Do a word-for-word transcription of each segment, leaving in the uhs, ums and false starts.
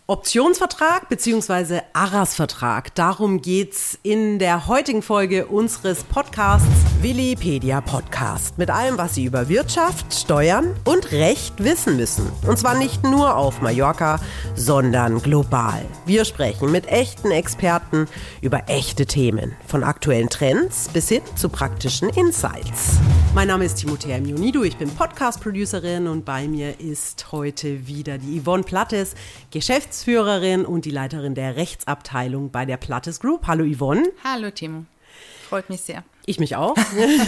Optionsvertrag bzw. Arras-Vertrag. Darum geht's in der heutigen Folge unseres Podcasts Willipedia Podcast. Mit allem, was Sie über Wirtschaft, Steuern und Recht wissen müssen. Und zwar nicht nur auf Mallorca, sondern global. Wir sprechen mit echten Experten über echte Themen. Von aktuellen Trends bis hin zu praktischen Insights. Mein Name ist Timothea Mionido, ich bin Podcast-Producerin und bei mir ist heute wieder die Yvonne Plattes, Geschäftsführerin und die Leiterin der Rechtsabteilung bei der Plattes Group. Hallo Yvonne. Hallo Timo, freut mich sehr. Ich mich auch.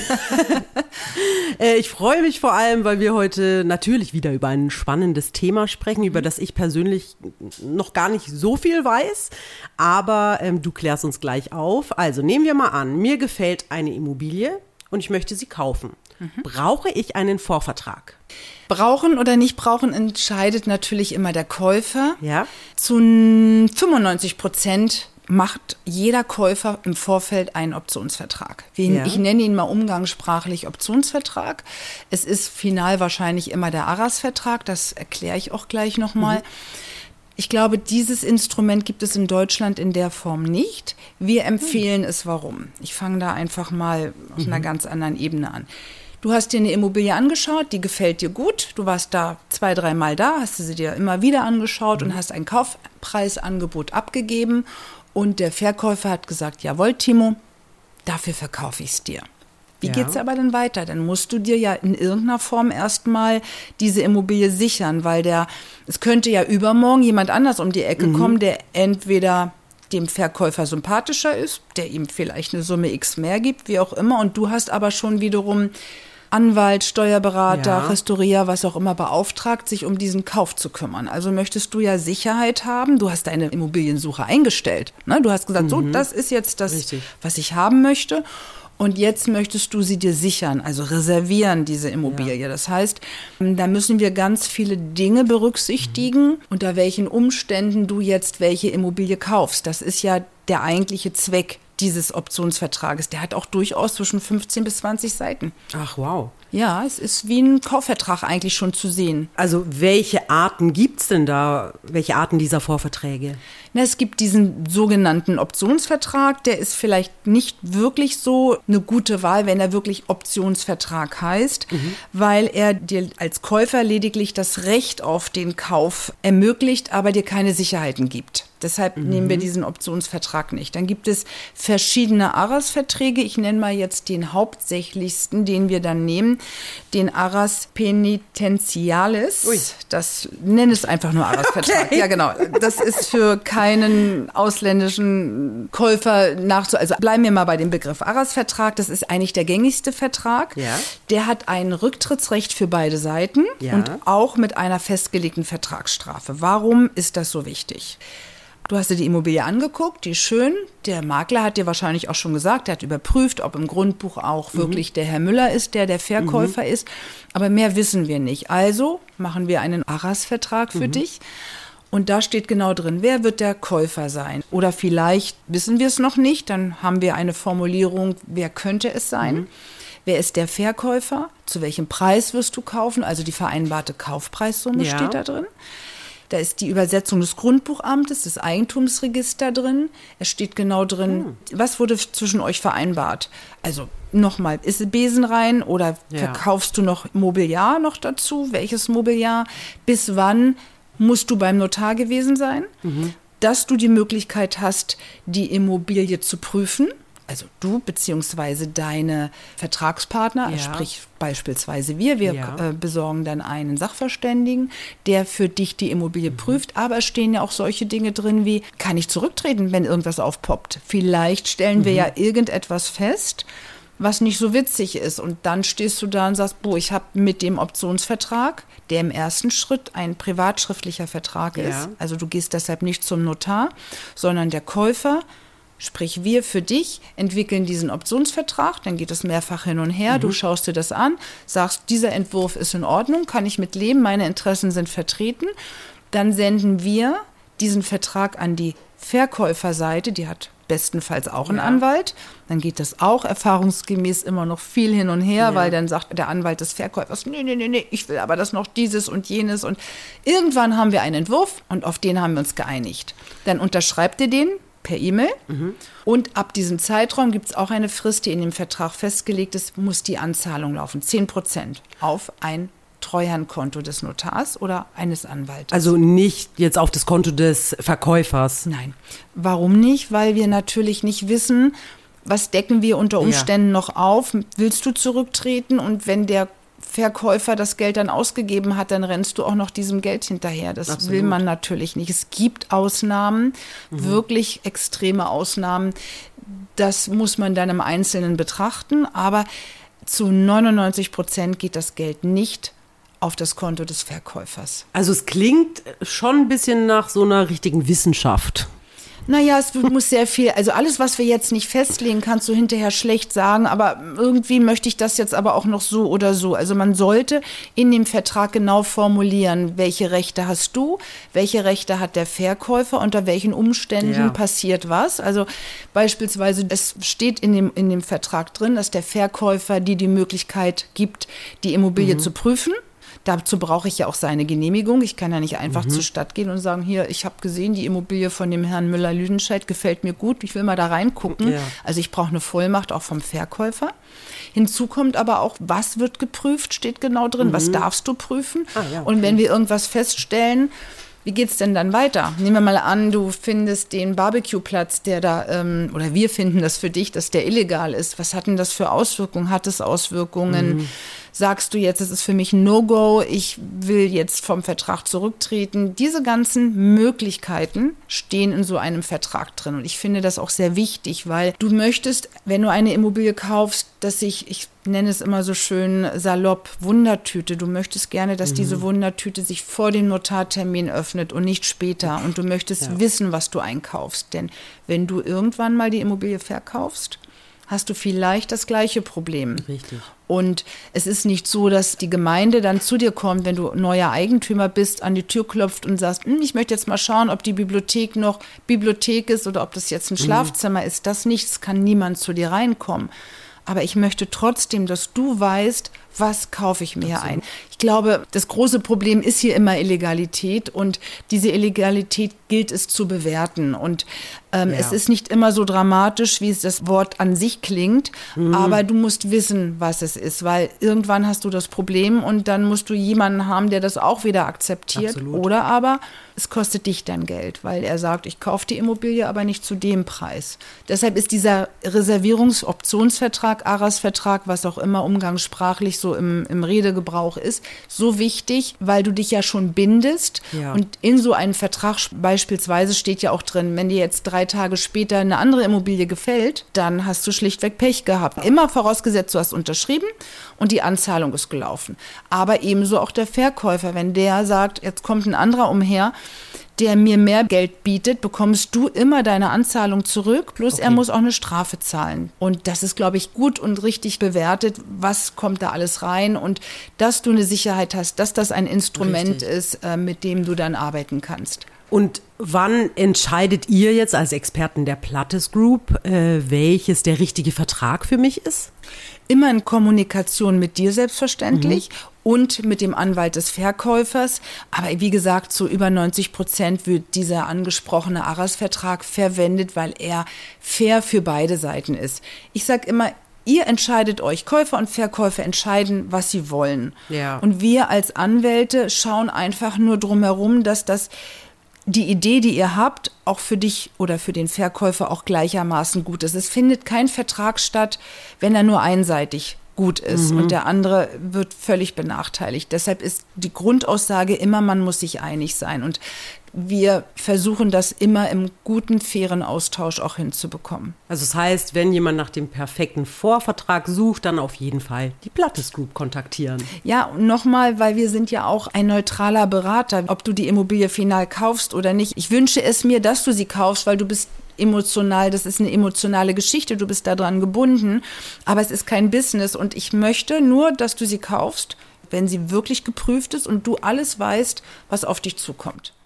Ich freue mich vor allem, weil wir heute natürlich wieder über ein spannendes Thema sprechen, über das ich persönlich noch gar nicht so viel weiß, aber ähm, du klärst uns gleich auf. Also nehmen wir mal an, mir gefällt eine Immobilie und ich möchte sie kaufen. Mhm. Brauche ich einen Vorvertrag? Brauchen oder nicht brauchen entscheidet natürlich immer der Käufer. Ja. Zu fünfundneunzig Prozent macht jeder Käufer im Vorfeld einen Optionsvertrag. Wir, ja. Ich nenne ihn mal umgangssprachlich Optionsvertrag. Es ist final wahrscheinlich immer der Arras-Vertrag, das erkläre ich auch gleich nochmal. Mhm. Ich glaube, dieses Instrument gibt es in Deutschland in der Form nicht. Wir empfehlen mhm. es, warum? Ich fange da einfach mal auf mhm. einer ganz anderen Ebene an. Du hast dir eine Immobilie angeschaut, die gefällt dir gut. Du warst da zwei, dreimal da, hast du sie dir immer wieder angeschaut mhm. und hast ein Kaufpreisangebot abgegeben. Und der Verkäufer hat gesagt, jawohl, Timo, dafür verkaufe ich es dir. Wie ja. geht's aber denn weiter? Dann musst du dir ja in irgendeiner Form erstmal diese Immobilie sichern, weil der, es könnte ja übermorgen jemand anders um die Ecke mhm. kommen, der entweder dem Verkäufer sympathischer ist, der ihm vielleicht eine Summe X mehr gibt, wie auch immer. Und du hast aber schon wiederum Anwalt, Steuerberater, ja. Restaurier, was auch immer beauftragt, sich um diesen Kauf zu kümmern. Also möchtest du ja Sicherheit haben. Du hast deine Immobiliensuche eingestellt. Ne? Du hast gesagt, mhm. so, das ist jetzt das, Richtig. was ich haben möchte. Und jetzt möchtest du sie dir sichern, also reservieren, diese Immobilie. Ja. Das heißt, da müssen wir ganz viele Dinge berücksichtigen, mhm. unter welchen Umständen du jetzt welche Immobilie kaufst. Das ist ja der eigentliche Zweck dieses Optionsvertrages. Der hat auch durchaus zwischen fünfzehn bis zwanzig Seiten. Ach, wow. Ja, es ist wie ein Kaufvertrag eigentlich schon zu sehen. Also welche Arten gibt's denn da? Welche Arten dieser Vorverträge? Na, es gibt diesen sogenannten Optionsvertrag. Der ist vielleicht nicht wirklich so eine gute Wahl, wenn er wirklich Optionsvertrag heißt, mhm. weil er dir als Käufer lediglich das Recht auf den Kauf ermöglicht, aber dir keine Sicherheiten gibt. Deshalb mhm. nehmen wir diesen Optionsvertrag nicht. Dann gibt es verschiedene Arras-Verträge. Ich nenne mal jetzt den hauptsächlichsten, den wir dann nehmen, den Arras Penitentialis. Ui. Das nenne es einfach nur Arras-Vertrag. Okay. Ja, genau. Das ist für keinen ausländischen Käufer nachzu... Also bleiben wir mal bei dem Begriff Arras-Vertrag. Das ist eigentlich der gängigste Vertrag. Ja. Der hat ein Rücktrittsrecht für beide Seiten ja. und auch mit einer festgelegten Vertragsstrafe. Warum ist das so wichtig? Du hast dir die Immobilie angeguckt, die ist schön. Der Makler hat dir wahrscheinlich auch schon gesagt, der hat überprüft, ob im Grundbuch auch mhm. wirklich der Herr Müller ist, der der Verkäufer mhm. ist. Aber mehr wissen wir nicht. Also machen wir einen Arras-Vertrag für mhm. dich. Und da steht genau drin, wer wird der Käufer sein? Oder vielleicht wissen wir es noch nicht, dann haben wir eine Formulierung, wer könnte es sein? Mhm. Wer ist der Verkäufer? Zu welchem Preis wirst du kaufen? Also die vereinbarte Kaufpreissumme ja. steht da drin. Da ist die Übersetzung des Grundbuchamtes, des Eigentumsregister drin. Es steht genau drin, hm. was wurde zwischen euch vereinbart. Also nochmal, ist Besen rein oder ja. verkaufst du noch Mobiliar noch dazu? Welches Mobiliar? Bis wann musst du beim Notar gewesen sein? Mhm. Dass du die Möglichkeit hast, die Immobilie zu prüfen. Also du beziehungsweise deine Vertragspartner, ja. sprich beispielsweise wir, wir ja. äh, besorgen dann einen Sachverständigen, der für dich die Immobilie mhm. prüft. Aber es stehen ja auch solche Dinge drin wie, kann ich zurücktreten, wenn irgendwas aufpoppt? Vielleicht stellen mhm. wir ja irgendetwas fest, was nicht so witzig ist. Und dann stehst du da und sagst, boah, ich habe mit dem Optionsvertrag, der im ersten Schritt ein privatschriftlicher Vertrag ja. ist, also du gehst deshalb nicht zum Notar, sondern der Käufer, sprich, wir für dich entwickeln diesen Optionsvertrag, dann geht es mehrfach hin und her, mhm. du schaust dir das an, sagst, dieser Entwurf ist in Ordnung, kann ich mit leben, meine Interessen sind vertreten. Dann senden wir diesen Vertrag an die Verkäuferseite, die hat bestenfalls auch einen Ja. Anwalt. Dann geht das auch erfahrungsgemäß immer noch viel hin und her, Ja. weil dann sagt der Anwalt des Verkäufers, nee, nee, nee, nee, ich will aber das noch dieses und jenes. Und irgendwann haben wir einen Entwurf und auf den haben wir uns geeinigt. Dann unterschreibt ihr den per E-Mail. Mhm. Und ab diesem Zeitraum gibt es auch eine Frist, die in dem Vertrag festgelegt ist, muss die Anzahlung laufen. zehn Prozent auf ein Treuhandkonto des Notars oder eines Anwaltes. Also nicht jetzt auf das Konto des Verkäufers. Nein. Warum nicht? Weil wir natürlich nicht wissen, was decken wir unter Umständen ja. noch auf. Willst du zurücktreten? Und wenn der Verkäufer das Geld dann ausgegeben hat, dann rennst du auch noch diesem Geld hinterher. Das Absolut. Will man natürlich nicht. Es gibt Ausnahmen, mhm. wirklich extreme Ausnahmen. Das muss man dann im Einzelnen betrachten. Aber zu neunundneunzig Prozent geht das Geld nicht auf das Konto des Verkäufers. Also es klingt schon ein bisschen nach so einer richtigen Wissenschaft. Naja, es muss sehr viel, also alles, was wir jetzt nicht festlegen, kannst du hinterher schlecht sagen, aber irgendwie möchte ich das jetzt aber auch noch so oder so. Also man sollte in dem Vertrag genau formulieren, welche Rechte hast du, welche Rechte hat der Verkäufer, unter welchen Umständen ja. passiert was. Also beispielsweise, es steht in dem, in dem Vertrag drin, dass der Verkäufer dir die Möglichkeit gibt, die Immobilie mhm. zu prüfen. Dazu brauche ich ja auch seine Genehmigung. Ich kann ja nicht einfach mhm. zur Stadt gehen und sagen, hier, ich habe gesehen, die Immobilie von dem Herrn Müller-Lüdenscheid gefällt mir gut, ich will mal da reingucken. Ja. Also ich brauche eine Vollmacht auch vom Verkäufer. Hinzu kommt aber auch, was wird geprüft, steht genau drin, mhm. was darfst du prüfen. Ah, ja, okay. Und wenn wir irgendwas feststellen, wie geht's denn dann weiter? Nehmen wir mal an, du findest den Barbecue-Platz, der da, ähm, oder wir finden das für dich, dass der illegal ist. Was hat denn das für Auswirkungen? Hat es Auswirkungen? Mhm. Sagst du jetzt, es ist für mich ein No-Go, ich will jetzt vom Vertrag zurücktreten? Diese ganzen Möglichkeiten stehen in so einem Vertrag drin. Und ich finde das auch sehr wichtig, weil du möchtest, wenn du eine Immobilie kaufst, dass sich, ich nenne es immer so schön salopp, Wundertüte. Du möchtest gerne, dass mhm. diese Wundertüte sich vor dem Notartermin öffnet und nicht später. Und du möchtest ja. wissen, was du einkaufst. Denn wenn du irgendwann mal die Immobilie verkaufst, hast du vielleicht das gleiche Problem. Richtig. Und es ist nicht so, dass die Gemeinde dann zu dir kommt, wenn du neuer Eigentümer bist, an die Tür klopft und sagst, hm, ich möchte jetzt mal schauen, ob die Bibliothek noch Bibliothek ist oder ob das jetzt ein Schlafzimmer mhm. ist. Das nicht, es kann niemand zu dir reinkommen. Aber ich möchte trotzdem, dass du weißt, was kaufe ich mir Absolut. Ein. Ich glaube, das große Problem ist hier immer Illegalität und diese Illegalität gilt es zu bewerten. Und ähm, ja. es ist nicht immer so dramatisch, wie es das Wort an sich klingt, mhm. aber du musst wissen, was es ist, weil irgendwann hast du das Problem und dann musst du jemanden haben, der das auch wieder akzeptiert. Absolut. Oder aber es kostet dich dann Geld, weil er sagt, ich kaufe die Immobilie, aber nicht zu dem Preis. Deshalb ist dieser Reservierungsoptionsvertrag, Aras-Vertrag, was auch immer umgangssprachlich so im, im Redegebrauch ist, so wichtig, weil du dich ja schon bindest. Ja. Und in so einem Vertrag beispielsweise steht ja auch drin, wenn dir jetzt drei Tage später eine andere Immobilie gefällt, dann hast du schlichtweg Pech gehabt. Immer vorausgesetzt, du hast unterschrieben und die Anzahlung ist gelaufen. Aber ebenso auch der Verkäufer, wenn der sagt, jetzt kommt ein anderer umher, der mir mehr Geld bietet, bekommst du immer deine Anzahlung zurück, plus okay. er muss auch eine Strafe zahlen. Und das ist, glaube ich, gut und richtig bewertet, was kommt da alles rein und dass du eine Sicherheit hast, dass das ein Instrument richtig. Ist, äh, mit dem du dann arbeiten kannst. Und wann entscheidet ihr jetzt als Experten der Plattes Group, äh, welches der richtige Vertrag für mich ist? Immer in Kommunikation mit dir selbstverständlich. Mhm. Und mit dem Anwalt des Verkäufers. Aber wie gesagt, zu über neunzig Prozent wird dieser angesprochene Aras-Vertrag verwendet, weil er fair für beide Seiten ist. Ich sage immer, ihr entscheidet euch, Käufer und Verkäufer entscheiden, was sie wollen. Ja. Und wir als Anwälte schauen einfach nur drumherum, dass das die Idee, die ihr habt, auch für dich oder für den Verkäufer auch gleichermaßen gut ist. Es findet kein Vertrag statt, wenn er nur einseitig gut ist mhm. und der andere wird völlig benachteiligt. Deshalb ist die Grundaussage immer, man muss sich einig sein. Und wir versuchen das immer im guten, fairen Austausch auch hinzubekommen. Also das heißt, wenn jemand nach dem perfekten Vorvertrag sucht, dann auf jeden Fall die Plattes Group kontaktieren. Ja, und nochmal, weil wir sind ja auch ein neutraler Berater, ob du die Immobilie final kaufst oder nicht. Ich wünsche es mir, dass du sie kaufst, weil du bist emotional, das ist eine emotionale Geschichte, du bist daran gebunden, aber es ist kein Business und ich möchte nur, dass du sie kaufst, wenn sie wirklich geprüft ist und du alles weißt, was auf dich zukommt.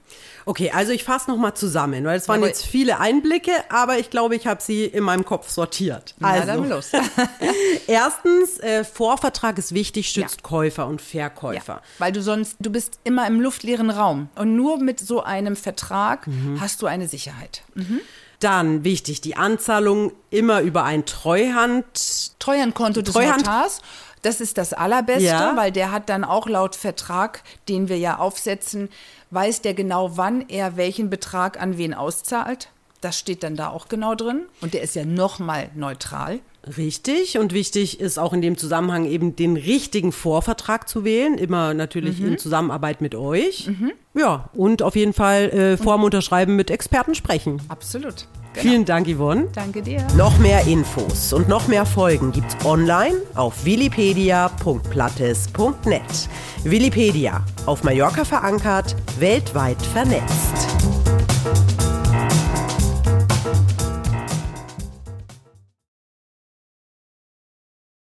Okay, also ich fasse nochmal zusammen, weil es waren Aber jetzt viele Einblicke, aber ich glaube, ich habe sie in meinem Kopf sortiert. Na, Also, dann los. Erstens, äh, Vorvertrag ist wichtig, schützt Ja. Käufer und Verkäufer. Ja, weil du sonst, du bist immer im luftleeren Raum. Und nur mit so einem Vertrag mhm. hast du eine Sicherheit. Mhm. Dann wichtig, die Anzahlung immer über ein Treuhand... Treuhandkonto des Treuhand- Notars. Das ist das Allerbeste, Ja. weil der hat dann auch laut Vertrag, den wir ja aufsetzen, weiß der genau, wann er welchen Betrag an wen auszahlt. Das steht dann da auch genau drin. Und der ist ja nochmal neutral. Richtig, und wichtig ist auch in dem Zusammenhang eben den richtigen Vorvertrag zu wählen, immer natürlich Mhm. in Zusammenarbeit mit euch. Mhm. Ja, und auf jeden Fall äh, vorm Unterschreiben mit Experten sprechen. Absolut. Genau. Vielen Dank, Yvonne. Danke dir. Noch mehr Infos und noch mehr Folgen gibt's online auf willipedia punkt plattes punkt net. Willipedia, auf Mallorca verankert, weltweit vernetzt.